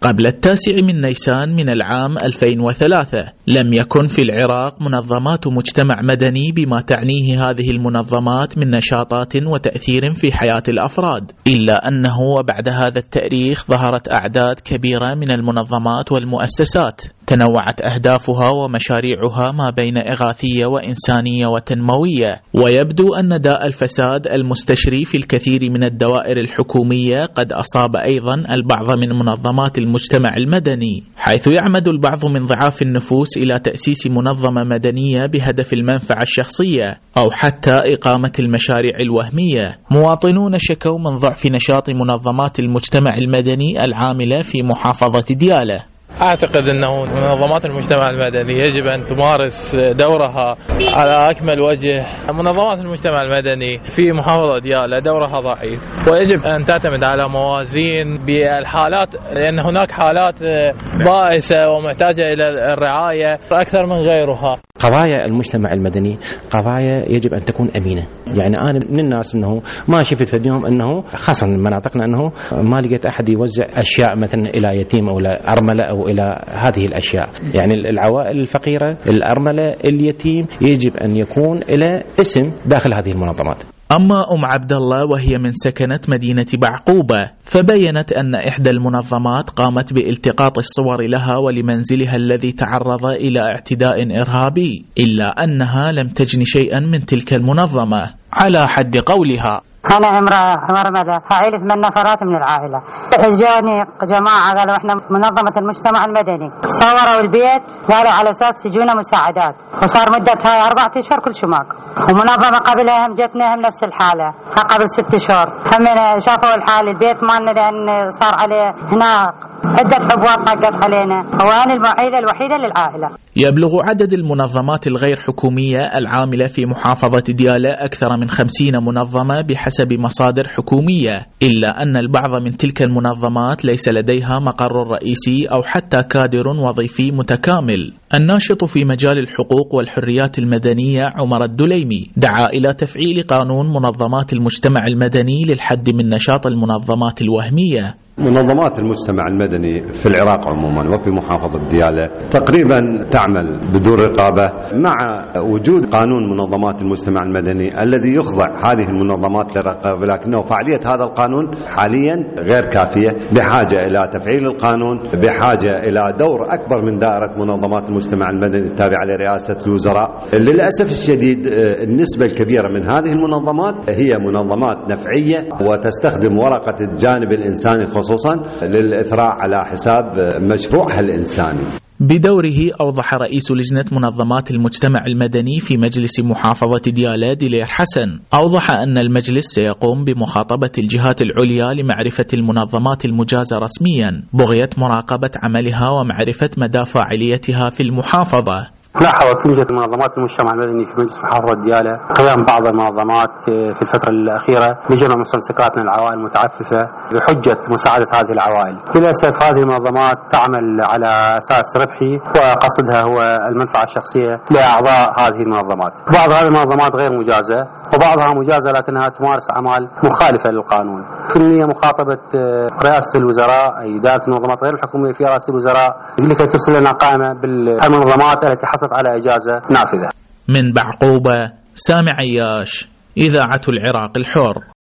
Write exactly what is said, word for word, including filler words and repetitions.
قبل التاسع من نيسان من العام ألفين وثلاثة لم يكن في العراق منظمات مجتمع مدني بما تعنيه هذه المنظمات من نشاطات وتأثير في حياة الأفراد، إلا أنه وبعد هذا التاريخ ظهرت أعداد كبيرة من المنظمات والمؤسسات تنوعت أهدافها ومشاريعها ما بين إغاثية وإنسانية وتنموية. ويبدو أن داء الفساد المستشري في الكثير من الدوائر الحكومية قد أصاب أيضا البعض من منظمات المجتمع المدني، حيث يعمد البعض من ضعاف النفوس إلى تأسيس منظمة مدنية بهدف المنفعة الشخصية أو حتى إقامة المشاريع الوهمية. مواطنون شكوا من ضعف نشاط منظمات المجتمع المدني العاملة في محافظة ديالى. أعتقد أنه منظمات المجتمع المدني يجب أن تمارس دورها على أكمل وجه. منظمات المجتمع المدني في محافظة ديالى دورها ضعيف، ويجب أن تعتمد على موازين بالحالات، لأن هناك حالات بائسة ومحتاجة إلى الرعاية أكثر من غيرها. قضايا المجتمع المدني قضايا يجب أن تكون أمينة. يعني أنا من الناس أنه ما شفت في اليوم أنه خاصة من مناطقنا أنه ما لقيت أحد يوزع أشياء مثلا إلى يتيم أو إلى أرملة أو إلى هذه الأشياء. يعني العوائل الفقيرة، الأرملة، اليتيم يجب أن يكون إلى اسم داخل هذه المنظمات. أما أم عبد الله وهي من سكنة مدينة بعقوبة، فبينت أن إحدى المنظمات قامت بالتقاط الصور لها ولمنزلها الذي تعرض إلى اعتداء إرهابي، إلا أنها لم تجن شيئا من تلك المنظمة على حد قولها. أنا امرأة مرمدة، عائلة ثمان نفرات من العائلة. جاني جماعة قالوا إحنا منظمة المجتمع المدني، صوروا البيت قالوا على أساس تجونا مساعدات، وصار مدتها أربعة أشهر كل شماك. ومنظمة قبلها هم جتنا هم نفس الحالة قبل ست شهور، هم شافوا الحال البيت مالنا لأن صار عليه هناك عدة حبوات طقت علينا، وأنا المعيلة الوحيدة للعائلة. يبلغ عدد المنظمات الغير حكومية العاملة في محافظة ديالى أكثر من خمسين منظمة بحسب مصادر حكومية، إلا أن البعض من تلك المنظمات ليس لديها مقر رئيسي أو حتى كادر وظيفي متكامل. الناشط في مجال الحقوق والحريات المدنية عمر الدليمي دعا إلى تفعيل قانون منظمات المجتمع المدني للحد من نشاط المنظمات الوهمية. منظمات المجتمع المدني في العراق عموما وفي محافظة ديالى تقريبا تعمل بدون رقابة، مع وجود قانون منظمات المجتمع المدني الذي يخضع هذه المنظمات للرقابة، لكنه فعالية هذا القانون حاليا غير كافية، بحاجة إلى تفعيل القانون، بحاجة إلى دور أكبر من دائرة منظمات المجتمع المدني التابعة لرئاسة الوزراء. للأسف الشديد النسبة الكبيرة من هذه المنظمات هي منظمات نفعية وتستخدم ورقة الجانب الإنساني خصوصا للإثراء على حساب مشروعها الإنساني. بدوره أوضح رئيس لجنة منظمات المجتمع المدني في مجلس محافظة ديالى دلير حسن، أوضح أن المجلس سيقوم بمخاطبة الجهات العليا لمعرفة المنظمات المجازة رسميا بغية مراقبة عملها ومعرفة مدى فاعليتها في المحافظة. لاحظت توجد منظمات المجتمع المدني في مجلس محافظة ديالى قيام بعض المنظمات في الفترة الأخيرة بجمع مستمسكات من العوائل المتعففة بحجة مساعدة هذه العوائل. للأسف هذه المنظمات تعمل على أساس ربحي وقصدها هو المنفعة الشخصية لأعضاء هذه المنظمات. بعض هذه المنظمات غير مجازة وبعضها مجازة لكنها تمارس أعمال مخالفة للقانون. في النية مخاطبة رئاسة الوزراء أي إدارة المنظمات غير الحكومية في رئاسة الوزراء لكي ترسل لنا قائمة بالمنظمات التي حصلت على إجازة نافذة. من بعقوبة، سامع عياش، إذاعة العراق الحر.